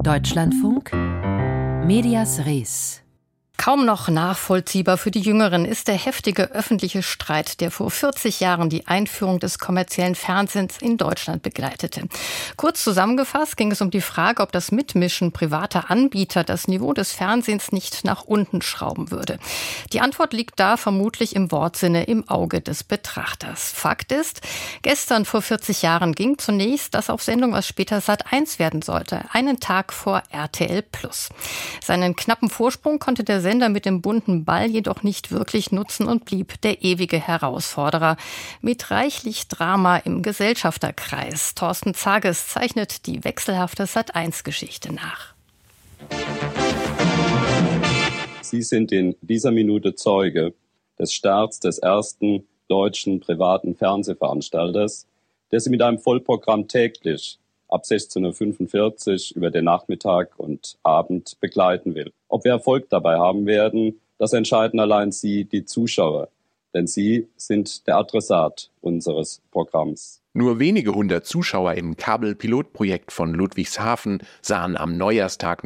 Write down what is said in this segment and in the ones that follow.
Deutschlandfunk Medias Res. Kaum noch nachvollziehbar für die Jüngeren ist der heftige öffentliche Streit, der vor 40 Jahren die Einführung des kommerziellen Fernsehens in Deutschland begleitete. Kurz zusammengefasst ging es um die Frage, ob das Mitmischen privater Anbieter das Niveau des Fernsehens nicht nach unten schrauben würde. Die Antwort liegt da vermutlich im Wortsinne im Auge des Betrachters. Fakt ist, gestern vor 40 Jahren ging zunächst das auf Sendung, was später Sat.1 werden sollte, einen Tag vor RTL+. Seinen knappen Vorsprung konnte der Sender mit dem bunten Ball jedoch nicht wirklich nutzen und blieb der ewige Herausforderer mit reichlich Drama im Gesellschafterkreis. Thorsten Zages zeichnet die wechselhafte Sat.1-Geschichte nach. Sie sind in dieser Minute Zeuge des Starts des ersten deutschen privaten Fernsehveranstalters, der Sie mit einem Vollprogramm täglich ab 16:45 Uhr über den Nachmittag und Abend begleiten will. Ob wir Erfolg dabei haben werden, das entscheiden allein Sie, die Zuschauer. Denn Sie sind der Adressat unseres Programms. Nur wenige hundert Zuschauer im Kabel-Pilotprojekt von Ludwigshafen sahen am Neujahrstag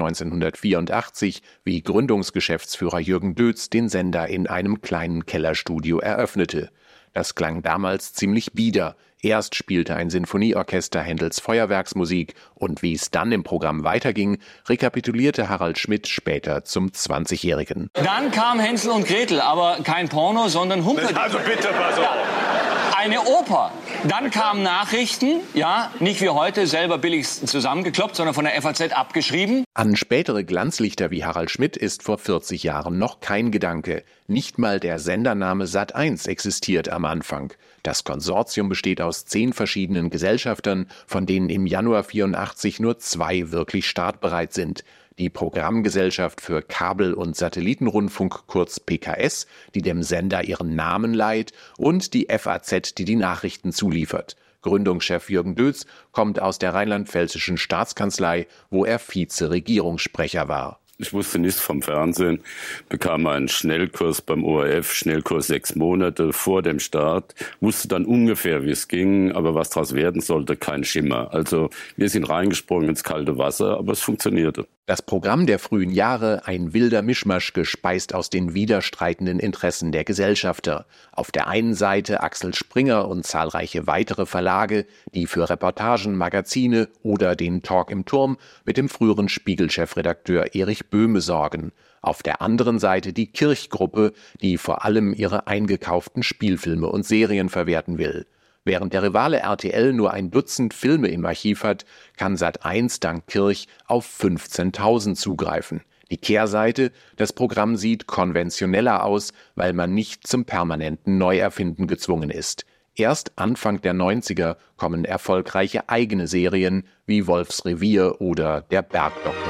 1984, wie Gründungsgeschäftsführer Jürgen Dötz den Sender in einem kleinen Kellerstudio eröffnete. Das klang damals ziemlich bieder. Erst spielte ein Sinfonieorchester Händels Feuerwerksmusik und wie es dann im Programm weiterging, rekapitulierte Harald Schmidt später zum 20-Jährigen. Dann kam Hänsel und Gretel, aber kein Porno, sondern Humpel. Also bitte, pass auf. Ja, eine Oper. Dann kamen Nachrichten, ja, nicht wie heute selber billig zusammengekloppt, sondern von der FAZ abgeschrieben. An spätere Glanzlichter wie Harald Schmidt ist vor 40 Jahren noch kein Gedanke. Nicht mal der Sendername Sat.1 existiert am Anfang. Das Konsortium besteht aus 10 verschiedenen Gesellschaftern, von denen im Januar 84 nur 2 wirklich startbereit sind. Die Programmgesellschaft für Kabel- und Satellitenrundfunk, kurz PKS, die dem Sender ihren Namen leiht, und die FAZ, die die Nachrichten zuliefert. Gründungschef Jürgen Dötz kommt aus der rheinland-pfälzischen Staatskanzlei, wo er Vize-Regierungssprecher war. Ich wusste nichts vom Fernsehen, bekam einen Schnellkurs beim ORF, Schnellkurs 6 Monate vor dem Start, wusste dann ungefähr, wie es ging, aber was daraus werden sollte, kein Schimmer. Also wir sind reingesprungen ins kalte Wasser, aber es funktionierte. Das Programm der frühen Jahre, ein wilder Mischmasch, gespeist aus den widerstreitenden Interessen der Gesellschafter. Auf der einen Seite Axel Springer und zahlreiche weitere Verlage, die für Reportagen, Magazine oder den Talk im Turm mit dem früheren Spiegel-Chefredakteur Erich Böhme sorgen. Auf der anderen Seite die Kirch-Gruppe, die vor allem ihre eingekauften Spielfilme und Serien verwerten will. Während der Rivale RTL nur ein Dutzend Filme im Archiv hat, kann Sat.1 dank Kirch auf 15.000 zugreifen. Die Kehrseite, das Programm sieht konventioneller aus, weil man nicht zum permanenten Neuerfinden gezwungen ist. Erst Anfang der 90er kommen erfolgreiche eigene Serien wie Wolfs Revier oder Der Bergdoktor.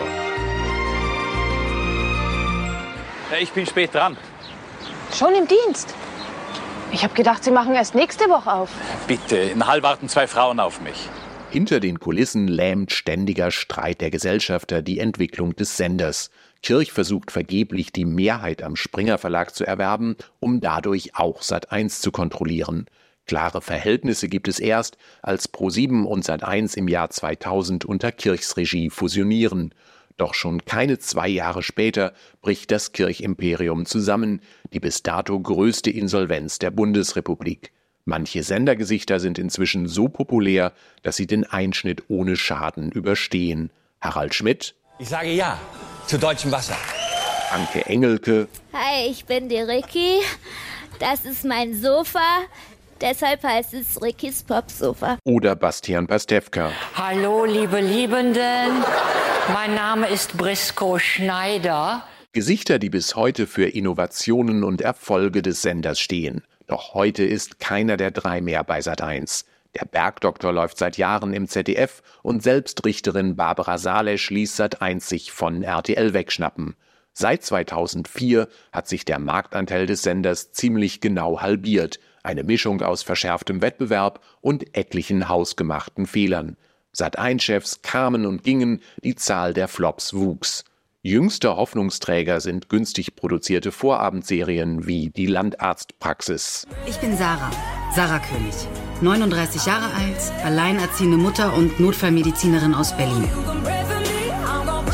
Ich bin spät dran. Schon im Dienst? Ich habe gedacht, Sie machen erst nächste Woche auf. Bitte, in Hall warten 2 Frauen auf mich. Hinter den Kulissen lähmt ständiger Streit der Gesellschafter die Entwicklung des Senders. Kirch versucht vergeblich, die Mehrheit am Springer Verlag zu erwerben, um dadurch auch Sat.1 zu kontrollieren. Klare Verhältnisse gibt es erst, als ProSieben und Sat.1 im Jahr 2000 unter Kirchs Regie fusionieren. Doch schon keine 2 Jahre später bricht das Kirchimperium zusammen, die bis dato größte Insolvenz der Bundesrepublik. Manche Sendergesichter sind inzwischen so populär, dass sie den Einschnitt ohne Schaden überstehen. Harald Schmidt. Ich sage ja zu deutschem Wasser. Anke Engelke. Hi, ich bin die Ricky. Das ist mein Sofa. Deshalb heißt es Rickys Popsofa. Oder Bastian Pastewka. Hallo, liebe Liebenden. Mein Name ist Briscoe Schneider. Gesichter, die bis heute für Innovationen und Erfolge des Senders stehen. Doch heute ist keiner der 3 mehr bei Sat.1. Der Bergdoktor läuft seit Jahren im ZDF und selbst Richterin Barbara Salesch ließ Sat.1 sich von RTL wegschnappen. Seit 2004 hat sich der Marktanteil des Senders ziemlich genau halbiert. Eine Mischung aus verschärftem Wettbewerb und etlichen hausgemachten Fehlern. Sat.1-Chefs kamen und gingen, die Zahl der Flops wuchs. Jüngster Hoffnungsträger sind günstig produzierte Vorabendserien wie Die Landarztpraxis. Ich bin Sarah König, 39 Jahre alt, alleinerziehende Mutter und Notfallmedizinerin aus Berlin.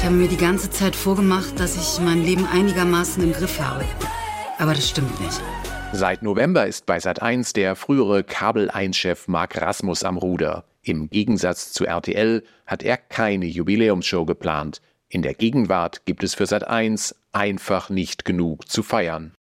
Ich habe mir die ganze Zeit vorgemacht, dass ich mein Leben einigermaßen im Griff habe. Aber das stimmt nicht. Seit November ist bei Sat.1 der frühere Kabel-1-Chef Mark Rasmus am Ruder. Im Gegensatz zu RTL hat er keine Jubiläumsshow geplant. In der Gegenwart gibt es für Sat.1 einfach nicht genug zu feiern.